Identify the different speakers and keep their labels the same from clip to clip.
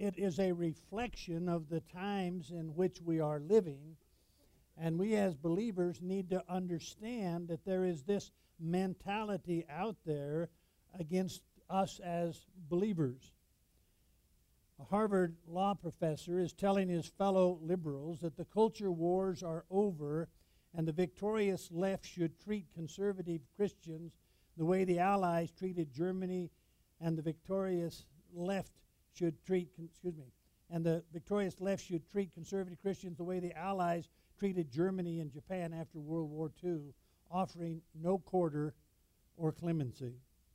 Speaker 1: it is a reflection of the times in which we are living. And we as believers need to understand that there is this mentality out there against us as believers. A Harvard law professor is telling his fellow liberals that the culture wars are over and the victorious left should treat conservative Christians the way the Allies treated Germany, and the victorious left should treat conservative Christians the way the Allies treated Germany and Japan after World War II, offering no quarter or clemency.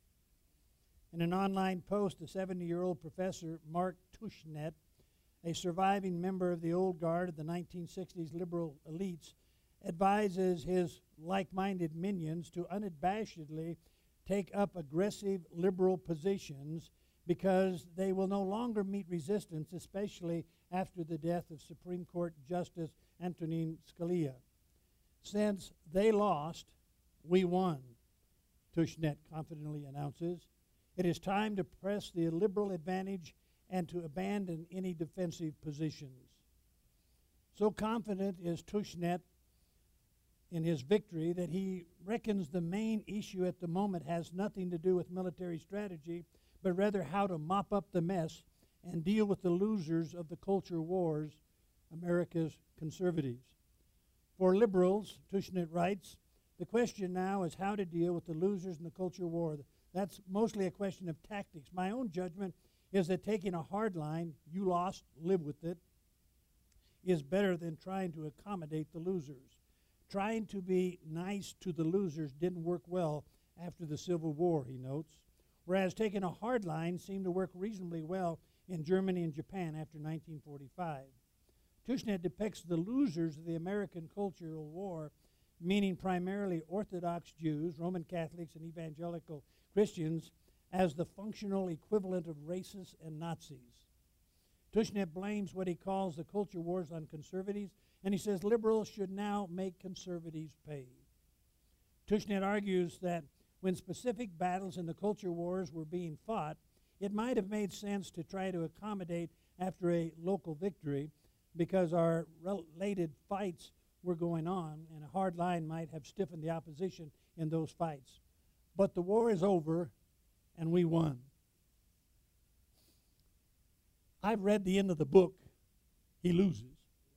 Speaker 1: In an online post, a 70-year-old professor, Mark Tushnet, a surviving member of the old guard of the 1960s liberal elites, advises his like-minded minions to unabashedly take up aggressive liberal positions because they will no longer meet resistance, especially after the death of Supreme Court Justice Antonin Scalia. Since they lost, we won, Tushnet confidently announces. It is time to press the liberal advantage and to abandon any defensive positions. So confident is Tushnet in his victory that he reckons the main issue at the moment has nothing to do with military strategy, but rather how to mop up the mess and deal with the losers of the culture wars, America's conservatives. For liberals, Tushnet writes, the question now is how to deal with the losers in the culture war. That's mostly a question of tactics. My own judgment is that taking a hard line, you lost, live with it, is better than trying to accommodate the losers. Trying to be nice to the losers didn't work well after the Civil War, he notes, whereas taking a hard line seemed to work reasonably well in Germany and Japan after 1945. Tushnet depicts the losers of the American cultural war, meaning primarily Orthodox Jews, Roman Catholics, and evangelical Christians, as the functional equivalent of racists and Nazis. Tushnet blames what he calls the culture wars on conservatives, and he says liberals should now make conservatives pay. Tushnet argues that when specific battles in the culture wars were being fought, it might have made sense to try to accommodate after a local victory because our related fights were going on, and a hard line might have stiffened the opposition in those fights. But the war is over, and we won. I've read the end of the book. He loses.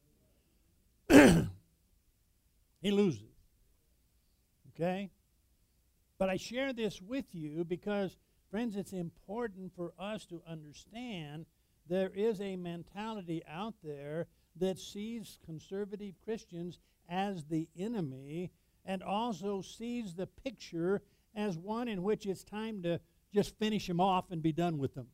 Speaker 1: He loses. Okay? But I share this with you because, friends, it's important for us to understand there is a mentality out there that sees conservative Christians as the enemy and also sees the picture as one in which it's time to just finish them off and be done with them.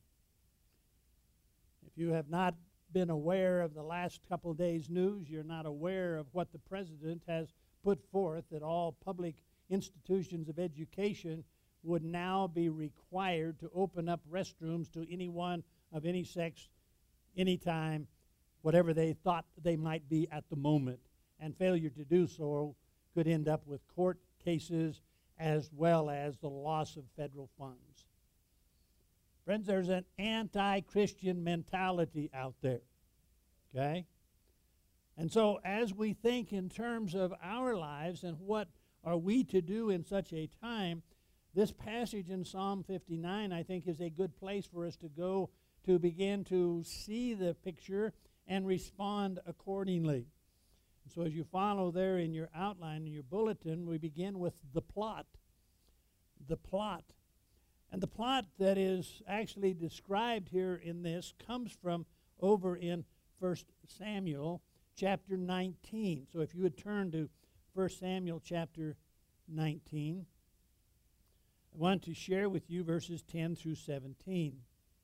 Speaker 1: If you have not been aware of the last couple of days' news, you're not aware of what the president has put forth, that all public institutions of education would now be required to open up restrooms to anyone of any sex, anytime, whatever they thought they might be at the moment. And failure to do so could end up with court cases as well as the loss of federal funds. Friends, there's an anti-Christian mentality out there, okay? And so as we think in terms of our lives and what are we to do in such a time, this passage in Psalm 59, I think, is a good place for us to go to begin to see the picture and respond accordingly. And so as you follow there in your outline, in your bulletin, we begin with the plot. The plot. And the plot that is actually described here in this comes from over in 1 Samuel chapter 19. So if you would turn to 1 Samuel chapter 19, I want to share with you verses 10 through 17.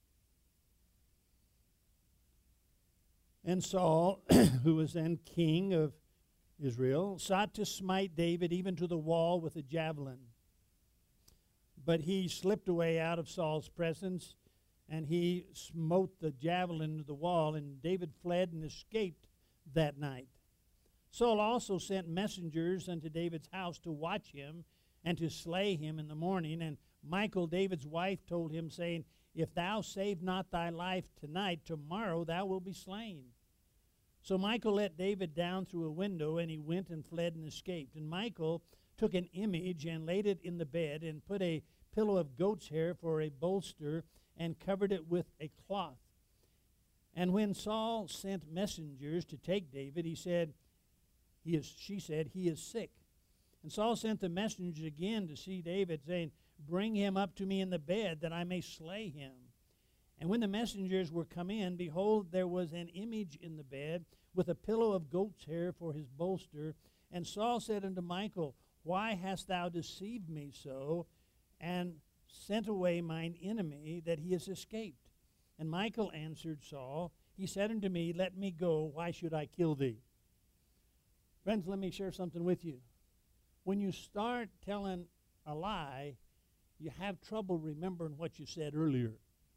Speaker 1: And Saul, who was then king of Israel, sought to smite David even to the wall with a javelin. But he slipped away out of Saul's presence, and he smote the javelin to the wall, and David fled and escaped that night. Saul also sent messengers unto David's house to watch him and to slay him in the morning. And Michal, David's wife, told him, saying, If thou save not thy life tonight, tomorrow thou wilt be slain. So Michal let David down through a window, and he went and fled and escaped. And Michal took an image and laid it in the bed, and put a pillow of goat's hair for a bolster, and covered it with a cloth. And when Saul sent messengers to take David, she said, he is sick. And Saul sent the messengers again to see David, saying, bring him up to me in the bed, that I may slay him. And when the messengers were come in, behold, there was an image in the bed, with a pillow of goat's hair for his bolster. And Saul said unto Michal, why hast thou deceived me so, and sent away mine enemy, that he has escaped? And Michal answered Saul, he said unto me, let me go, why should I kill thee? Friends, let me share something with you. When you start telling a lie, you have trouble remembering what you said earlier.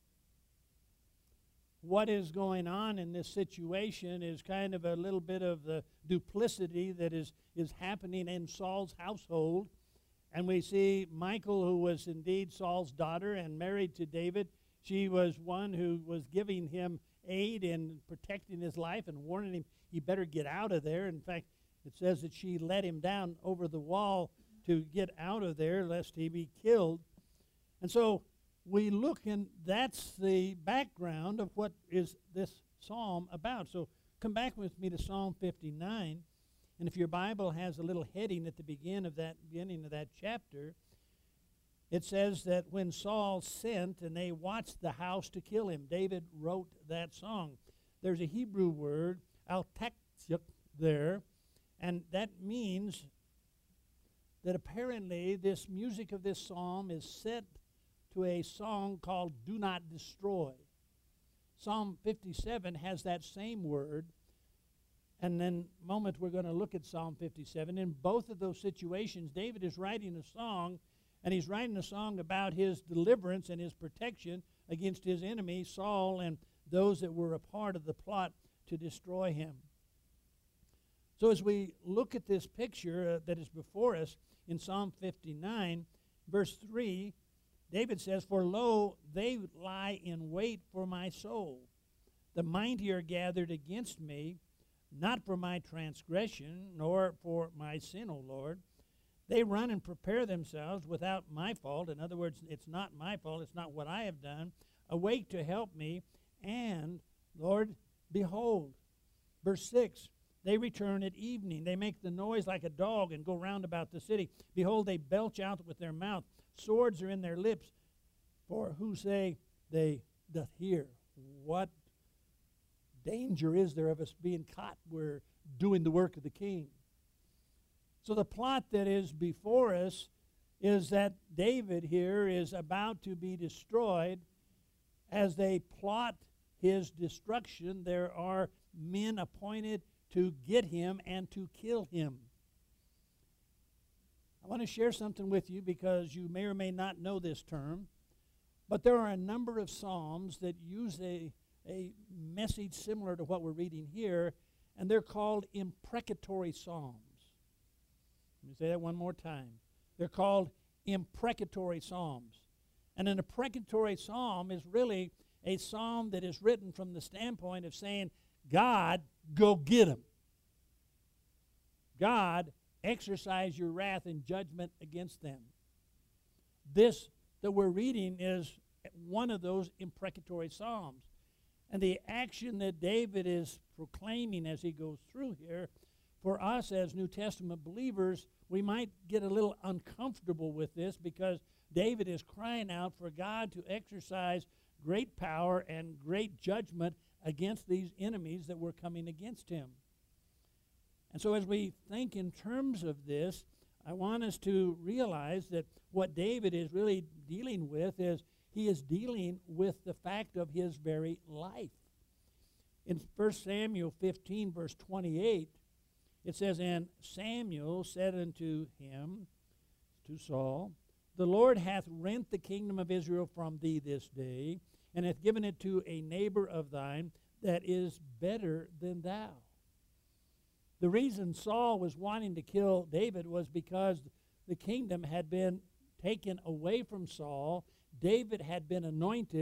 Speaker 1: What is going on in this situation is kind of a little bit of the duplicity that is happening in Saul's household. And we see Michal, who was indeed Saul's daughter and married to David. She was one who was giving him aid in protecting his life and warning him he better get out of there. In fact, it says that she let him down over the wall to get out of there lest he be killed. And so we look, and that's the background of what is this psalm about. So come back with me to Psalm 59. And if your Bible has a little heading at the beginning of that chapter, it says that when Saul sent and they watched the house to kill him, David wrote that song. There's a Hebrew word, al-taksyuk, there, and that means that apparently this music of this psalm is set to a song called Do Not Destroy. Psalm 57 has that same word, and then a moment we're going to look at Psalm 57. In both of those situations, David is writing a song, and he's writing a song about his deliverance and his protection against his enemy, Saul, and those that were a part of the plot to destroy him. So as we look at this picture that is before us in Psalm 59, verse 3, David says, for lo, they lie in wait for my soul. The mighty are gathered against me, not for my transgression, nor for my sin, O Lord. They run and prepare themselves without my fault. In other words, it's not my fault. It's not what I have done. Awake to help me. And, Lord, behold. Verse 6, they return at evening. They make the noise like a dog and go round about the city. Behold, they belch out with their mouth. Swords are in their lips. For who say they doth hear? What danger is there of us being caught? We're doing the work of the king. So the plot that is before us is that David here is about to be destroyed. As they plot his destruction, there are men appointed to get him and to kill him. I want to share something with you because you may or may not know this term, but there are a number of psalms that use a message similar to what we're reading here, and they're called imprecatory psalms. Let me say that one more time. They're called imprecatory psalms. And an imprecatory psalm is really a psalm that is written from the standpoint of saying, God, go get them. God, exercise your wrath and judgment against them. This that we're reading is one of those imprecatory psalms. And the action that David is proclaiming as he goes through here, for us as New Testament believers, we might get a little uncomfortable with this because David is crying out for God to exercise great power and great judgment against these enemies that were coming against him. And so as we think in terms of this, I want us to realize that what David is really dealing with is he is dealing with the fact of his very life. In 1 Samuel 15, verse 28, it says, and Samuel said unto him, to Saul, the Lord hath rent the kingdom of Israel from thee this day, and hath given it to a neighbor of thine that is better than thou. The reason Saul was wanting to kill David was because the kingdom had been taken away from Saul. David had been anointed,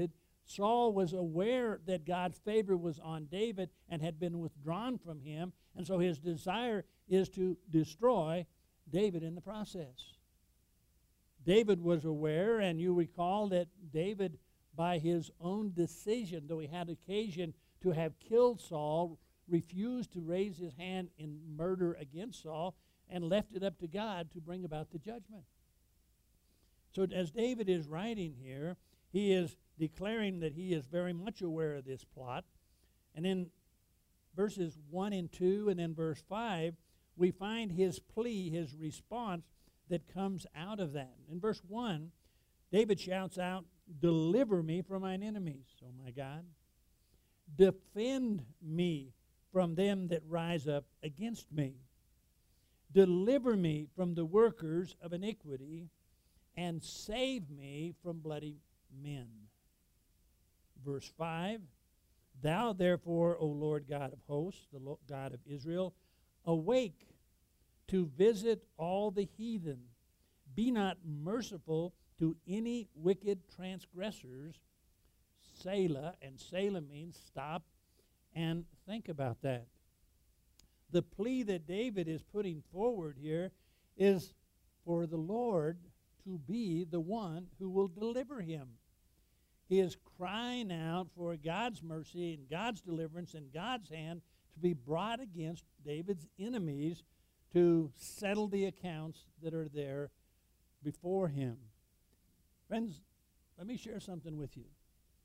Speaker 1: Saul was aware that God's favor was on David and had been withdrawn from him, and so his desire is to destroy David in the process. David was aware, and you recall that David, by his own decision, though he had occasion to have killed Saul, refused to raise his hand in murder against Saul and left it up to God to bring about the judgment. So as David is writing here, he is declaring that he is very much aware of this plot. And in verses 1 and 2 and then verse 5, we find his plea, his response that comes out of that. In verse 1, David shouts out, "Deliver me from mine enemies, O my God. Defend me from them that rise up against me. Deliver me from the workers of iniquity, and save me from bloody men." Verse 5, "Thou therefore, O Lord God of hosts, the God of Israel, awake to visit all the heathen. Be not merciful to any wicked transgressors." Selah, and Selah means stop and think about that. The plea that David is putting forward here is for the Lord to be the one who will deliver him. He is crying out for God's mercy and God's deliverance and God's hand to be brought against David's enemies to settle the accounts that are there before him. Friends, let me share something with you.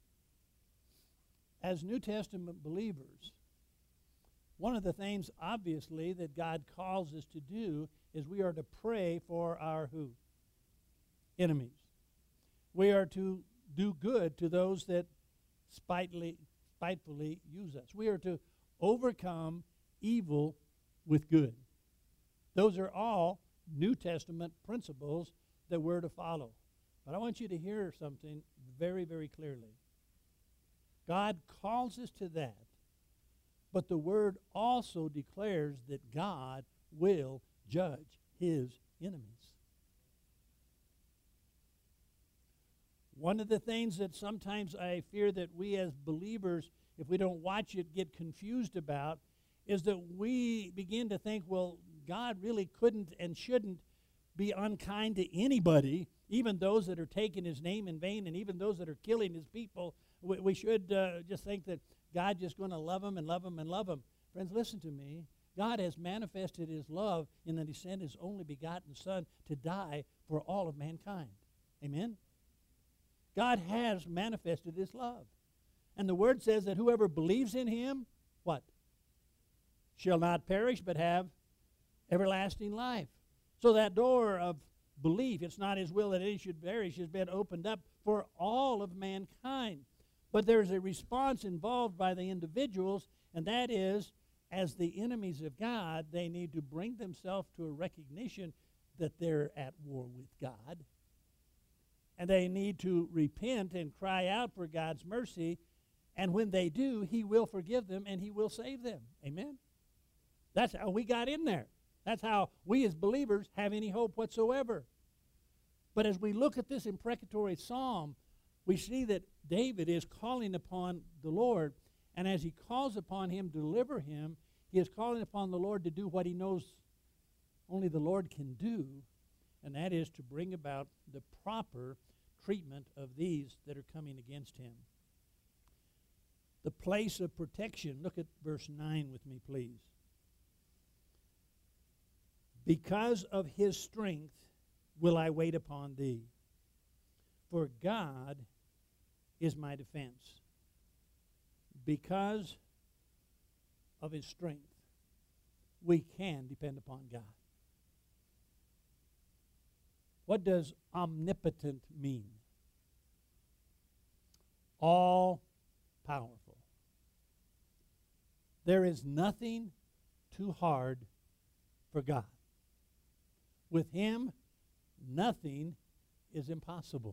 Speaker 1: As New Testament believers, one of the things, obviously, that God calls us to do is we are to pray for our who? Enemies. We are to do good to those that spitefully use us. We are to overcome evil with good. Those are all New Testament principles that we're to follow. But I want you to hear something very, very clearly. God calls us to that, but the Word also declares that God will judge His enemies. One of the things that sometimes I fear that we as believers, if we don't watch it, get confused about is that we begin to think, well, God really couldn't and shouldn't be unkind to anybody, even those that are taking His name in vain and even those that are killing His people. We should just think that God's just going to love them and love them and love them. Friends, listen to me. God has manifested His love in that He sent His only begotten Son to die for all of mankind. Amen? God has manifested His love. And the Word says that whoever believes in Him, what? Shall not perish but have everlasting life. So that door of belief, it's not His will that any should perish, has been opened up for all of mankind. But there's a response involved by the individuals, and that is, as the enemies of God, they need to bring themselves to a recognition that they're at war with God. And they need to repent and cry out for God's mercy. And when they do, He will forgive them and He will save them. Amen? That's how we got in there. That's how we as believers have any hope whatsoever. But as we look at this imprecatory psalm, we see that David is calling upon the Lord. And as he calls upon Him to deliver him, he is calling upon the Lord to do what he knows only the Lord can do, and that is to bring about the proper treatment of these that are coming against him. The place of protection. Look at verse 9 with me, please. Because of His strength will I wait upon thee, for God is my defense. Because of His strength, we can depend upon God. What does omnipotent mean? All powerful. There is nothing too hard for God. With Him, nothing is impossible.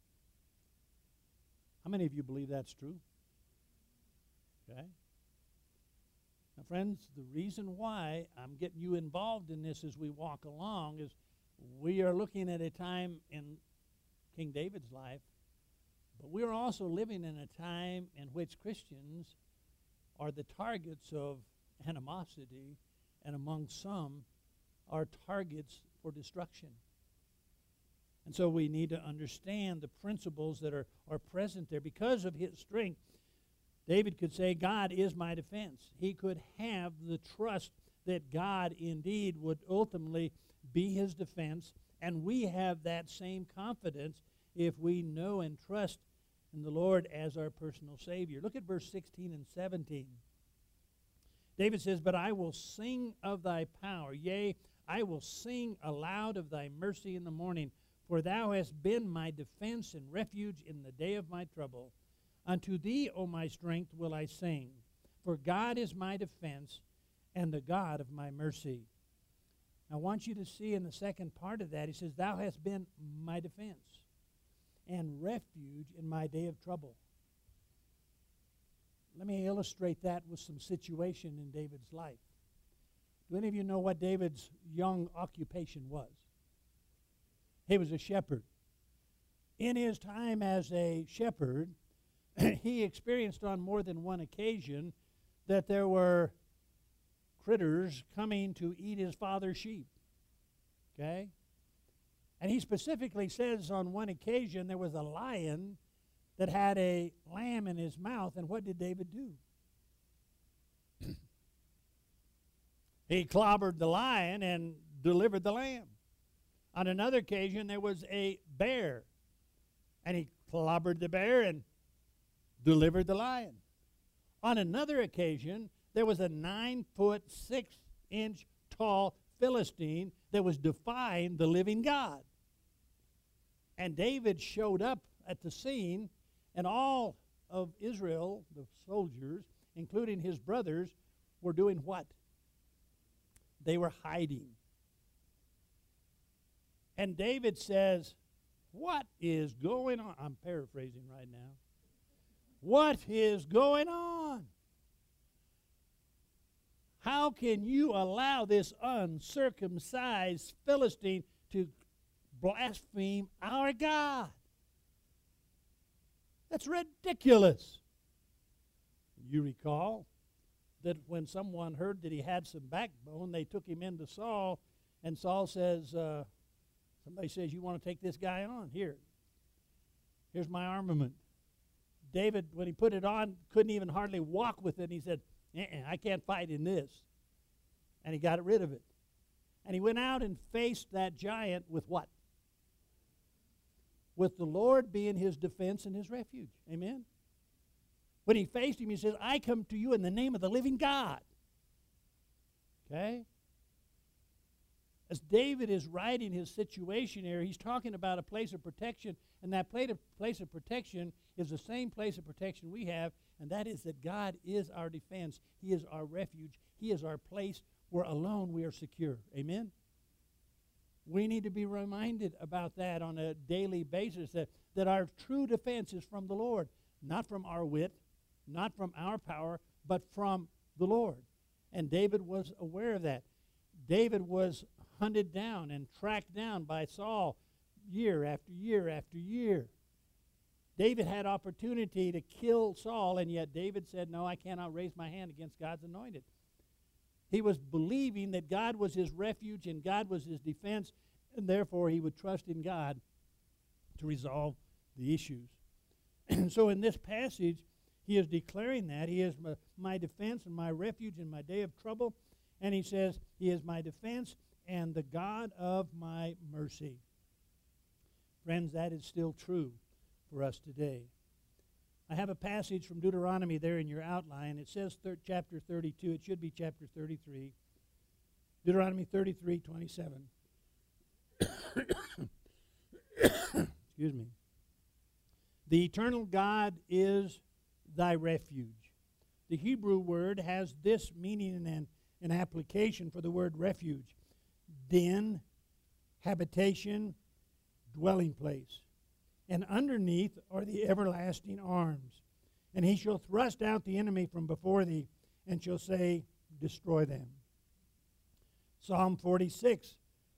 Speaker 1: How many of you believe that's true? Okay. Now, friends, the reason why I'm getting you involved in this as we walk along is we are looking at a time in King David's life But we're also living in a time in which Christians are the targets of animosity, and among some are targets for destruction. And so we need to understand the principles that are present there. Because of his strength, David could say, God is my defense. He could have the trust that God indeed would ultimately be his defense, and we have that same confidence if we know and trust in the Lord as our personal Savior. Look at verse 16 and 17. David says, But I will sing of thy power, yea, I will sing aloud of thy mercy in the morning, for thou hast been my defense and refuge in the day of my trouble. Unto thee, O my strength, will I sing, for God is my defense and the God of my mercy. I want you to see in the second part of that, he says, Thou hast been my defense and refuge in my day of trouble. Let me illustrate that with some situation in David's life. Do any of you know what David's young occupation was? He was a shepherd. In his time as a shepherd, he experienced on more than one occasion that there were critters coming to eat his father's sheep. Okay? And he specifically says on one occasion there was a lion that had a lamb in his mouth, and what did David do? He clobbered the lion and delivered the lamb. On another occasion there was a bear, and he clobbered the bear and delivered the lion. On another occasion there was a 9-foot 6-inch tall Philistine that was defying the living God. And David showed up at the scene, and all of Israel, the soldiers, including his brothers, were doing what? They were hiding. And David says, What is going on? I'm paraphrasing right now. What is going on? How can you allow this uncircumcised Philistine to blaspheme our God? That's ridiculous. You recall that when someone heard that he had some backbone, they took him into Saul, and Saul says, somebody says, you want to take this guy on? Here's my armament. David, when he put it on, couldn't even hardly walk with it. And he said, I can't fight in this. And he got rid of it. And he went out and faced that giant with what? With the Lord being his defense and his refuge. Amen? When he faced him, he says, I come to you in the name of the living God. Okay? As David is writing his situation here, he's talking about a place of protection, and that place of protection is the same place of protection we have, and that is that God is our defense. He is our refuge. He is our place where alone we are secure. Amen? We need to be reminded about that on a daily basis, that our true defense is from the Lord, not from our wit, not from our power, but from the Lord. And David was aware of that. David was hunted down and tracked down by Saul year after year after year. David had opportunity to kill Saul, and yet David said, no, I cannot raise my hand against God's anointed. He was believing that God was his refuge and God was his defense, and therefore he would trust in God to resolve the issues. And so in this passage, he is declaring that. He is my defense and my refuge in my day of trouble. And he says, he is my defense and the God of my mercy. Friends, that is still true for us today. I have a passage from Deuteronomy there in your outline. It says chapter 32. It should be chapter 33. Deuteronomy 33:27. Excuse me. The eternal God is thy refuge. The Hebrew word has this meaning and an application for the word refuge: den, habitation, dwelling place. And underneath are the everlasting arms. And he shall thrust out the enemy from before thee, and shall say, destroy them. Psalm 46,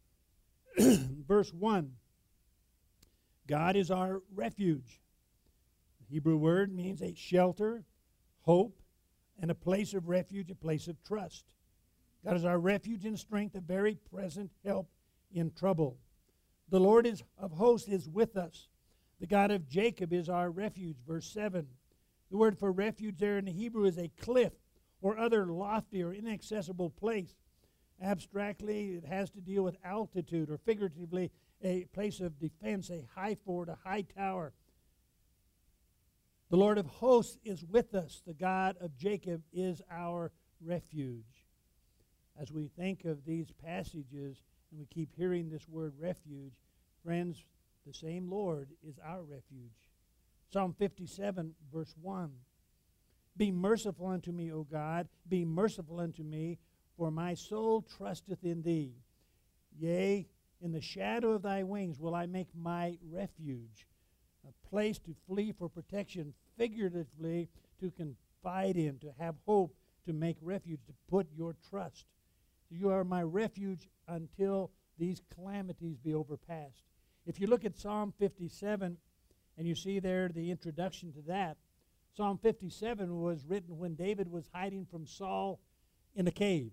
Speaker 1: verse 1. God is our refuge. Hebrew word means a shelter, hope, and a place of refuge, a place of trust. God is our refuge and strength, a very present help in trouble. The Lord of hosts is with us. The God of Jacob is our refuge. Verse 7. The word for refuge there in the Hebrew is a cliff or other lofty or inaccessible place. Abstractly, it has to deal with altitude, or figuratively, a place of defense, a high fort, a high tower. The Lord of hosts is with us. The God of Jacob is our refuge. As we think of these passages and we keep hearing this word refuge, friends, the same Lord is our refuge. Psalm 57, verse 1. Be merciful unto me, O God, be merciful unto me, for my soul trusteth in thee. Yea, in the shadow of thy wings will I make my refuge, a place to flee for protection, figuratively to confide in, to have hope, to make refuge, to put your trust. You are my refuge until these calamities be overpassed. If you look at Psalm 57, and you see there the introduction to that, Psalm 57 was written when David was hiding from Saul in a cave.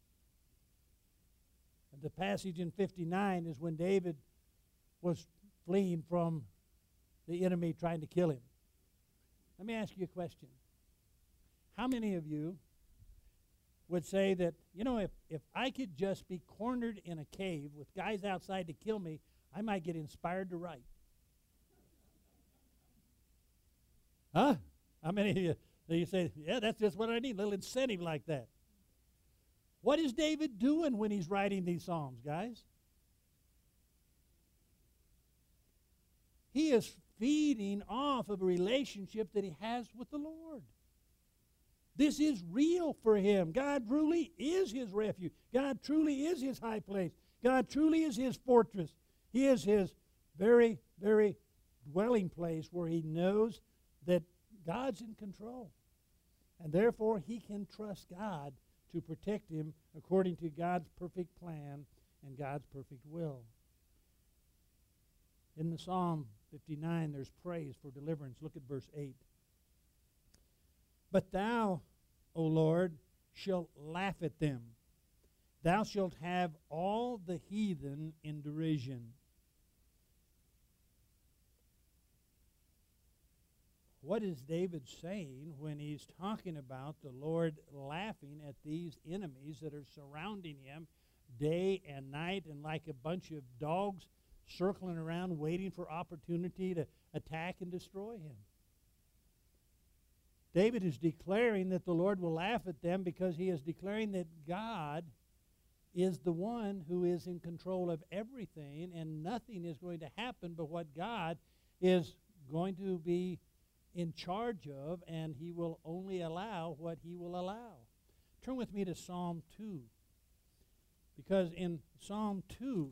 Speaker 1: And the passage in 59 is when David was fleeing from the enemy trying to kill him. Let me ask you a question. How many of you would say that, if I could just be cornered in a cave with guys outside to kill me, I might get inspired to write? Huh? How many of you say, yeah, that's just what I need, a little incentive like that? What is David doing when he's writing these Psalms, guys? He is feeding off of a relationship that he has with the Lord. This is real for him. God truly is his refuge. God truly is his high place. God truly is his fortress. He is his very, very dwelling place where he knows that God's in control. And therefore, he can trust God to protect him according to God's perfect plan and God's perfect will. In the Psalm 59, there's praise for deliverance. Look at verse 8. But thou, O Lord, shalt laugh at them. Thou shalt have all the heathen in derision. What is David saying when he's talking about the Lord laughing at these enemies that are surrounding him day and night, and like a bunch of dogs circling around waiting for opportunity to attack and destroy him? David is declaring that the Lord will laugh at them because he is declaring that God is the one who is in control of everything, and nothing is going to happen but what God is going to be in charge of, and he will only allow what he will allow. Turn with me to Psalm 2, because in Psalm 2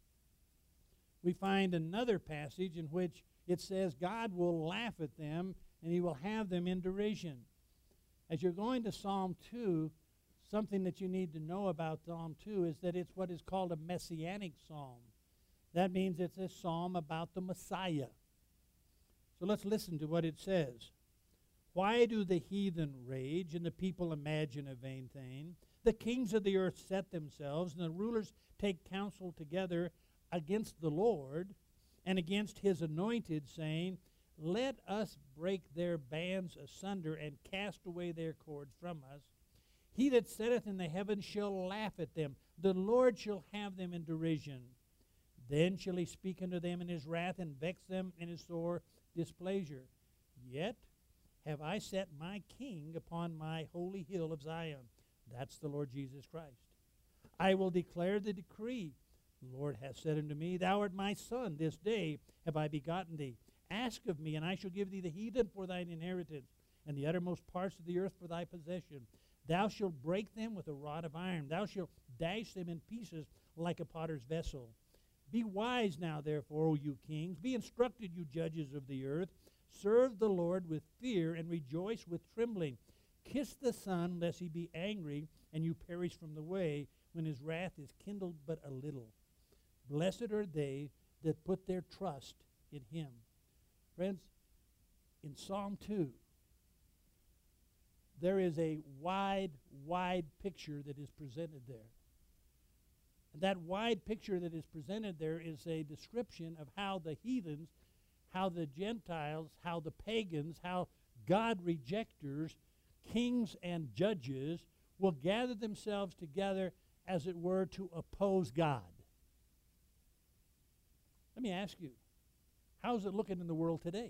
Speaker 1: we find another passage in which it says God will laugh at them and he will have them in derision. As you're going to Psalm 2, something that you need to know about Psalm 2 is that it's what is called a messianic psalm. That means it's a psalm about the Messiah. So let's listen to what it says. Why do the heathen rage and the people imagine a vain thing? The kings of the earth set themselves, and the rulers take counsel together against the Lord and against his anointed, saying, let us break their bands asunder and cast away their cords from us. He that sitteth in the heavens shall laugh at them. The Lord shall have them in derision. Then shall he speak unto them in his wrath and vex them in his sore displeasure. Yet have I set my king upon my holy hill of Zion. That's the Lord Jesus Christ. I will declare the decree. The Lord hath said unto me, thou art my son. This day have I begotten thee. Ask of me, and I shall give thee the heathen for thine inheritance, and the uttermost parts of the earth for thy possession. Thou shalt break them with a rod of iron. Thou shalt dash them in pieces like a potter's vessel. Be wise now, therefore, O you kings. Be instructed, you judges of the earth. Serve the Lord with fear, and rejoice with trembling. Kiss the Son, lest he be angry, and you perish from the way, when his wrath is kindled but a little. Blessed are they that put their trust in him. Friends, in Psalm 2, there is a wide, wide picture that is presented there. And that wide picture that is presented there is a description of how the heathens, how the Gentiles, how the pagans, how God rejectors, kings and judges will gather themselves together, as it were, to oppose God. Let me ask you, how's it looking in the world today?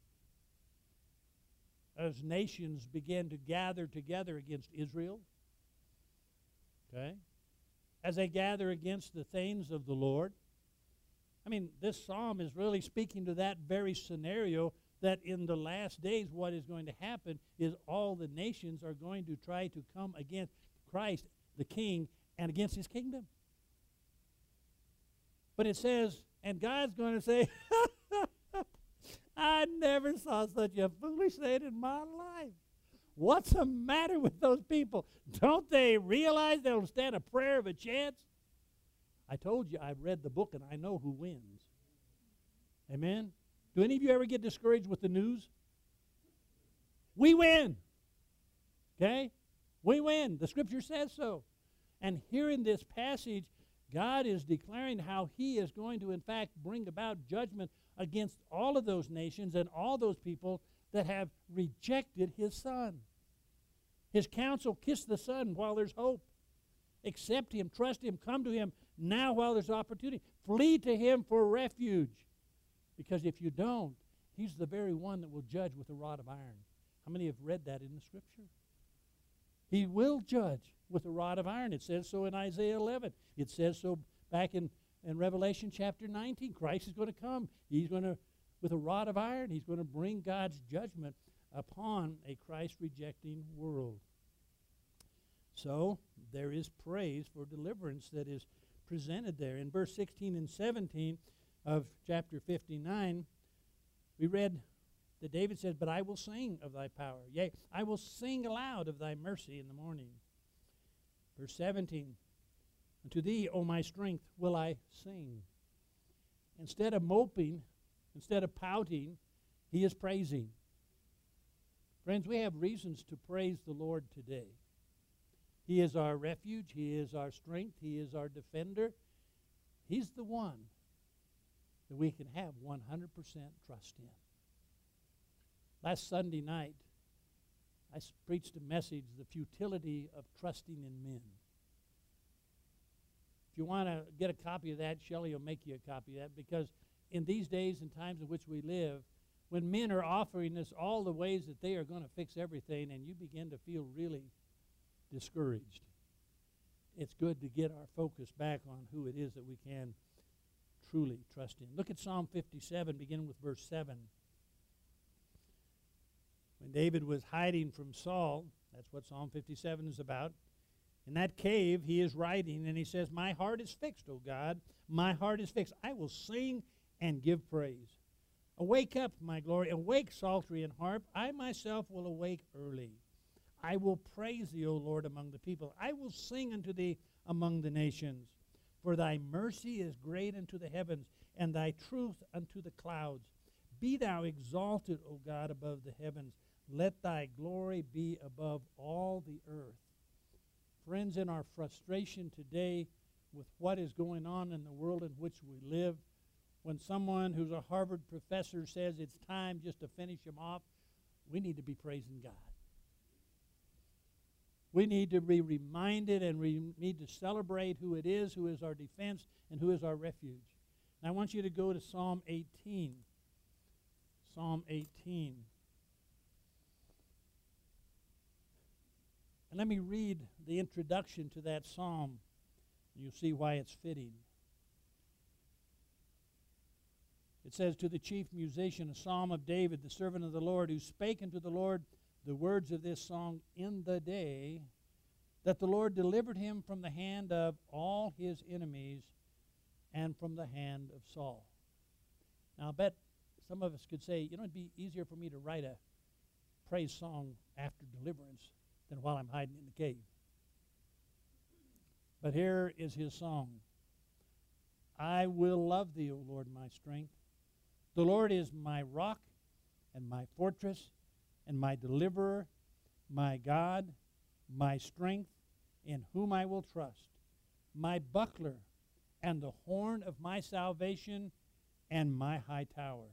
Speaker 1: As nations begin to gather together against Israel, okay, as they gather against the things of the Lord. I mean, this psalm is really speaking to that very scenario, that in the last days what is going to happen is all the nations are going to try to come against Christ, the King, and against his kingdom. But it says, and God's going to say, I never saw such a foolish thing in my life. What's the matter with those people? Don't they realize they don't stand a prayer of a chance? I told you I've read the book and I know who wins. Amen? Do any of you ever get discouraged with the news? We win. Okay? We win. The Scripture says so. And here in this passage, God is declaring how he is going to, in fact, bring about judgment against all of those nations and all those people that have rejected his Son. His counsel, kiss the Son while there's hope. Accept him, trust him, come to him now while there's opportunity. Flee to him for refuge. Because if you don't, he's the very one that will judge with a rod of iron. How many have read that in the Scripture? He will judge with a rod of iron. It says so in Isaiah 11. It says so back in Revelation chapter 19. Christ is going to come. He's going to, with a rod of iron, he's going to bring God's judgment upon a Christ-rejecting world. So there is praise for deliverance that is presented there. In verse 16 and 17 of chapter 59, we read that David says, but I will sing of thy power. Yea, I will sing aloud of thy mercy in the morning. Verse 17, unto thee, O my strength, will I sing. Instead of moping, instead of pouting, he is praising. Friends, we have reasons to praise the Lord today. He is our refuge. He is our strength. He is our defender. He's the one that we can have 100% trust in. Last Sunday night, I preached a message, the futility of trusting in men. If you want to get a copy of that, Shelley will make you a copy of that, because in these days and times in which we live, when men are offering us all the ways that they are going to fix everything, and you begin to feel really discouraged, it's good to get our focus back on who it is that we can truly trust in. Look at Psalm 57, beginning with verse 7. When David was hiding from Saul, that's what Psalm 57 is about, in that cave he is writing, and he says, my heart is fixed, O God, my heart is fixed. I will sing and give praise. Awake up, my glory, awake, psaltery and harp. I myself will awake early. I will praise thee, O Lord, among the people. I will sing unto thee among the nations. For thy mercy is great unto the heavens, and thy truth unto the clouds. Be thou exalted, O God, above the heavens. Let thy glory be above all the earth. Friends, in our frustration today with what is going on in the world in which we live, when someone who's a Harvard professor says it's time just to finish him off, we need to be praising God. We need to be reminded, and we need to celebrate who it is who is our defense and who is our refuge. And I want you to go to Psalm 18. Psalm 18. And let me read the introduction to that psalm. You'll see why it's fitting. It says, to the chief musician, a psalm of David, the servant of the Lord, who spake unto the Lord the words of this song in the day that the Lord delivered him from the hand of all his enemies and from the hand of Saul. Now, I bet some of us could say, you know, it'd be easier for me to write a praise song after deliverance than while I'm hiding in the cave. But here is his song. I will love thee, O Lord, my strength. The Lord is my rock and my fortress and my deliverer, my God, my strength, in whom I will trust, my buckler and the horn of my salvation and my high tower.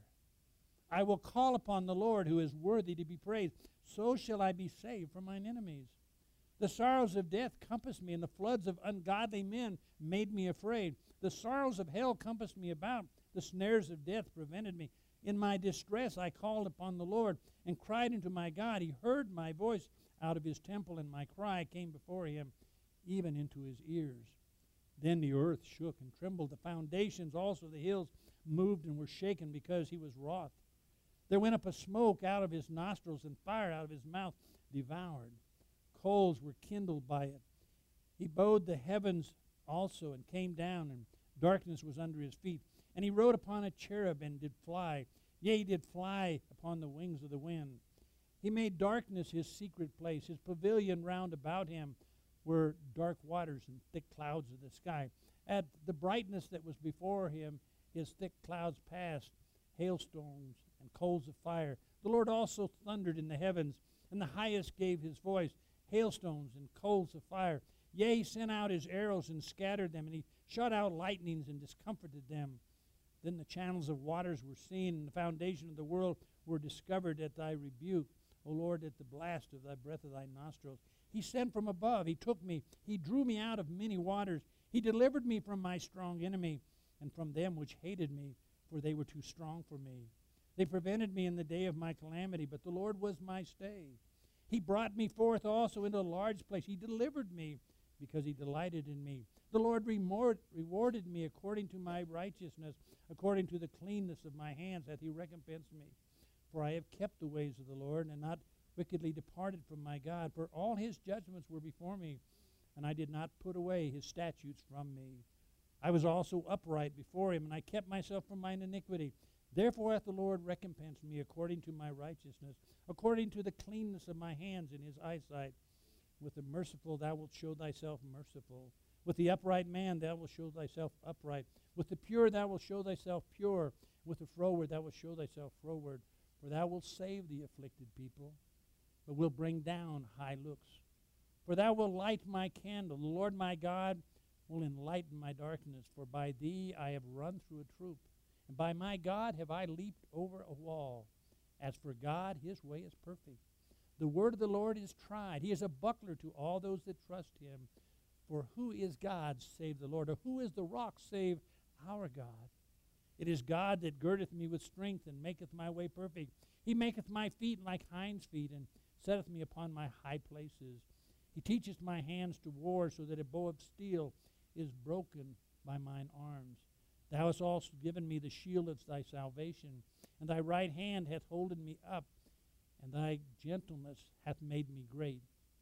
Speaker 1: I will call upon the Lord, who is worthy to be praised. So shall I be saved from mine enemies. The sorrows of death compassed me, and the floods of ungodly men made me afraid. The sorrows of hell compassed me about. The snares of death prevented me. In my distress I called upon the Lord and cried unto my God. He heard my voice out of his temple, and my cry came before him, even into his ears. Then the earth shook and trembled. The foundations also of the hills moved and were shaken, because he was wroth. There went up a smoke out of his nostrils, and fire out of his mouth devoured. Coals were kindled by it. He bowed the heavens also, and came down, and darkness was under his feet. And he rode upon a cherub, and did fly. Yea, he did fly upon the wings of the wind. He made darkness his secret place. His pavilion round about him were dark waters and thick clouds of the sky. At the brightness that was before him, his thick clouds passed, hailstones and coals of fire. The Lord also thundered in the heavens, and the highest gave his voice, hailstones and coals of fire. Yea, he sent out his arrows and scattered them, and he shot out lightnings and discomfited them. Then the channels of waters were seen, and the foundation of the world were discovered at thy rebuke, O Lord, at the blast of thy breath of thy nostrils. He sent from above, he took me, he drew me out of many waters. He delivered me from my strong enemy, and from them which hated me, for they were too strong for me. They prevented me in the day of my calamity, but the Lord was my stay. He brought me forth also into a large place. He delivered me, because he delighted in me. The Lord rewarded me according to my righteousness, according to the cleanness of my hands hath he recompensed me. For I have kept the ways of the Lord, and not wickedly departed from my God. For all his judgments were before me, and I did not put away his statutes from me. I was also upright before him, and I kept myself from mine iniquity. Therefore hath the Lord recompensed me according to my righteousness, according to the cleanness of my hands in his eyesight. With the merciful thou wilt show thyself merciful. With the upright man thou wilt show thyself upright. With the pure thou wilt show thyself pure. With the froward thou wilt show thyself froward. For thou wilt save the afflicted people, but wilt bring down high looks. For thou wilt light my candle. The Lord my God will enlighten my darkness. For by thee I have run through a troop, and by my God have I leaped over a wall. As for God, his way is perfect. The word of the Lord is tried. He is a buckler to all those that trust him. For who is God save the Lord? Or who is the rock save our God? It is God that girdeth me with strength, and maketh my way perfect. He maketh my feet like hinds' feet, and setteth me upon my high places. He teacheth my hands to war, so that a bow of steel is broken by mine arms. Thou hast also given me the shield of thy salvation, and thy right hand hath holden me up, and thy gentleness hath made me great.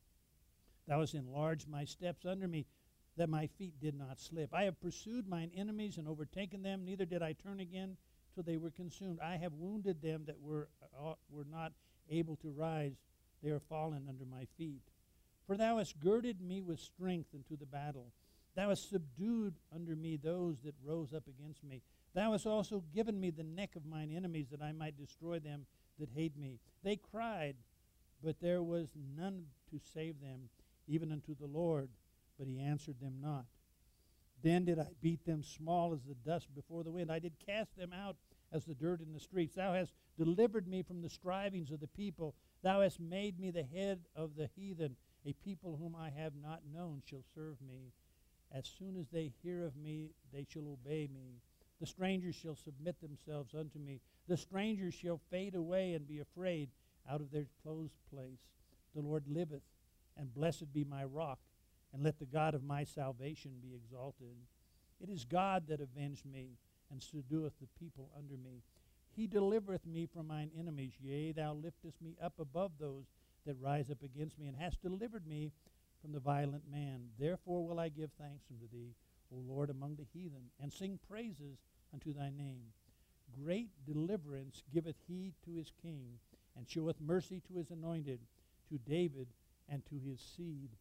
Speaker 1: Thou hast enlarged my steps under me, that my feet did not slip. I have pursued mine enemies and overtaken them, neither did I turn again till they were consumed. I have wounded them that were not able to rise. They are fallen under my feet. For thou hast girded me with strength unto the battle. Thou hast subdued under me those that rose up against me. Thou hast also given me the neck of mine enemies, that I might destroy them that hate me. They cried, but there was none to save them, even unto the Lord, but he answered them not. Then did I beat them small as the dust before the wind. I did cast them out as the dirt in the streets. Thou hast delivered me from the strivings of the people. Thou hast made me the head of the heathen. A people whom I have not known shall serve me. As soon as they hear of me, they shall obey me. The strangers shall submit themselves unto me. The strangers shall fade away and be afraid out of their closed place. The Lord liveth, and blessed be my rock, and let the God of my salvation be exalted. It is God that avenged me, and subdueth the people under me. He delivereth me from mine enemies. Yea, thou liftest me up above those that rise up against me, and hast delivered me from the violent man. Therefore will I give thanks unto thee, O Lord, among the heathen, and sing praises unto thy name. Great deliverance giveth he to his king, and showeth mercy to his anointed, to David and to his seed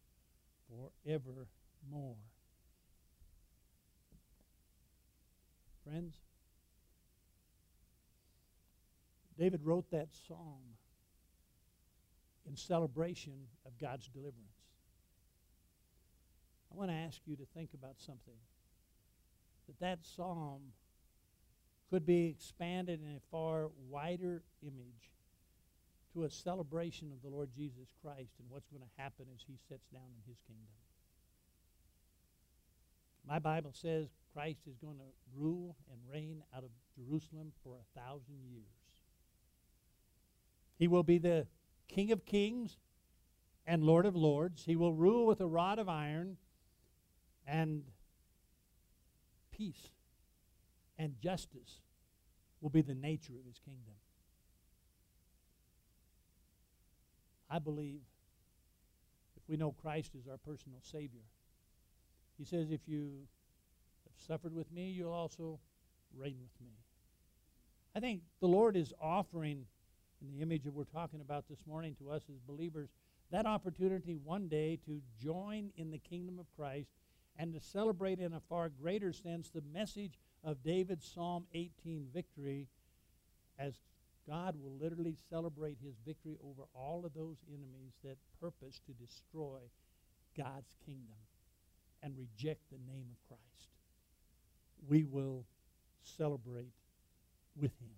Speaker 1: forevermore. Friends, David wrote that psalm in celebration of God's deliverance. I want to ask you to think about something. That psalm could be expanded in a far wider image to a celebration of the Lord Jesus Christ and what's going to happen as he sits down in his kingdom. My Bible says Christ is going to rule and reign out of Jerusalem for 1,000 years. He will be the King of kings and Lord of lords. He will rule with a rod of iron, and peace and justice will be the nature of his kingdom. I believe if we know Christ is our personal Savior, he says, if you have suffered with me, you'll also reign with me. I think the Lord is offering, in the image that we're talking about this morning to us as believers, that opportunity one day to join in the kingdom of Christ and to celebrate in a far greater sense the message of David's Psalm 18 victory, as God will literally celebrate his victory over all of those enemies that purpose to destroy God's kingdom and reject the name of Christ. We will celebrate with him.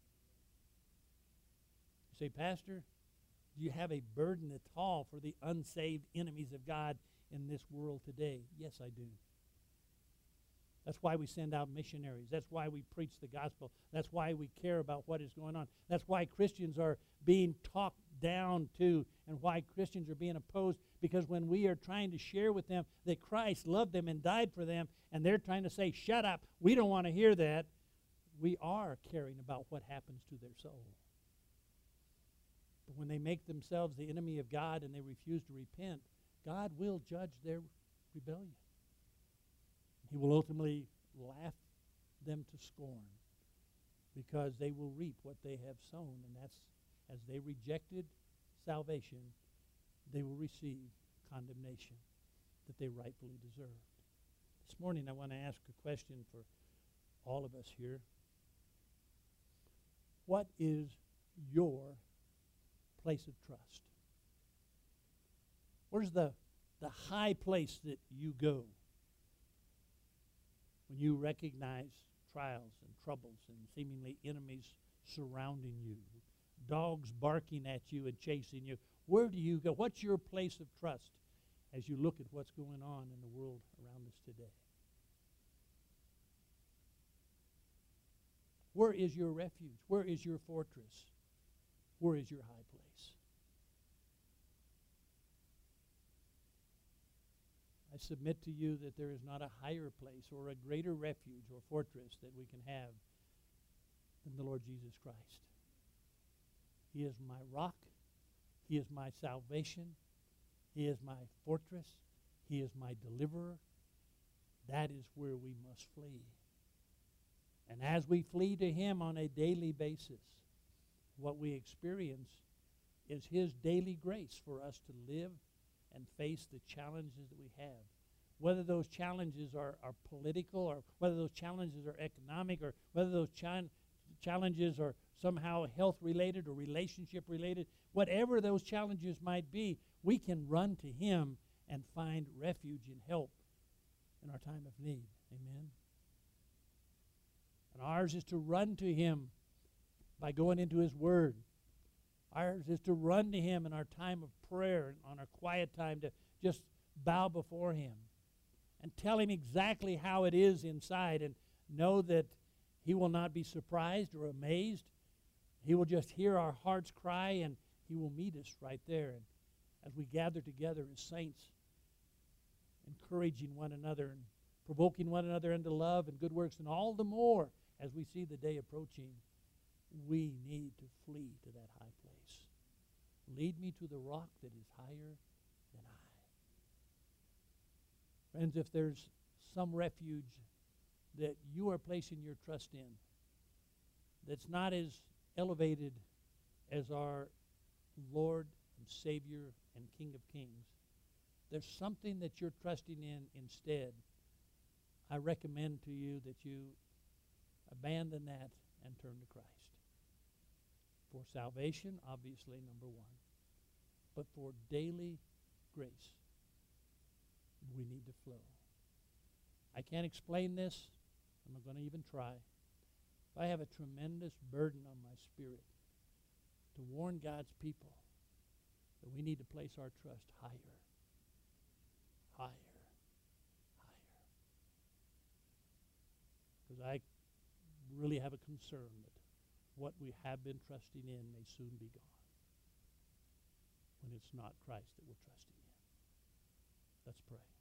Speaker 1: You say, Pastor, do you have a burden at all for the unsaved enemies of God in this world today? Yes, I do. That's why we send out missionaries. That's why we preach the gospel. That's why we care about what is going on. That's why Christians are being talked down to and why Christians are being opposed, because when we are trying to share with them that Christ loved them and died for them, and they're trying to say, shut up, we don't want to hear that, we are caring about what happens to their soul. But when they make themselves the enemy of God and they refuse to repent, God will judge their rebellion. He will ultimately laugh them to scorn, because they will reap what they have sown, and that's, as they rejected salvation, they will receive condemnation that they rightfully deserve. This morning I want to ask a question for all of us here. What is your place of trust? Where's the high place that you go when you recognize trials and troubles and seemingly enemies surrounding you, dogs barking at you and chasing you? Where do you go? What's your place of trust as you look at what's going on in the world around us today? Where is your refuge? Where is your fortress? Where is your high place? I submit to you that there is not a higher place or a greater refuge or fortress that we can have than the Lord Jesus Christ. He is my rock. He is my salvation. He is my fortress. He is my deliverer. That is where we must flee. And as we flee to him on a daily basis, what we experience is his daily grace for us to live and face the challenges that we have. Whether those challenges are political, or whether those challenges are economic, or whether those challenges are somehow health-related or relationship-related, whatever those challenges might be, we can run to him and find refuge and help in our time of need. Amen? And ours is to run to him by going into his word. Ours is to run to him in our time of prayer, on our quiet time, to just bow before him and tell him exactly how it is inside, and know that he will not be surprised or amazed. He will just hear our hearts cry, and he will meet us right there. And as we gather together as saints, encouraging one another and provoking one another into love and good works, and all the more as we see the day approaching, we need to flee to that high place. Lead me to the rock that is higher than I. Friends, if there's some refuge that you are placing your trust in that's not as elevated as our Lord and Savior and King of Kings, there's something that you're trusting in instead, I recommend to you that you abandon that and turn to Christ. For salvation, obviously, number one. But for daily grace, we need to flow. I can't explain this. I'm not going to even try. I have a tremendous burden on my spirit to warn God's people that we need to place our trust higher, higher, higher. Because I really have a concern that what we have been trusting in may soon be gone when it's not Christ that we're trusting in. Let's pray.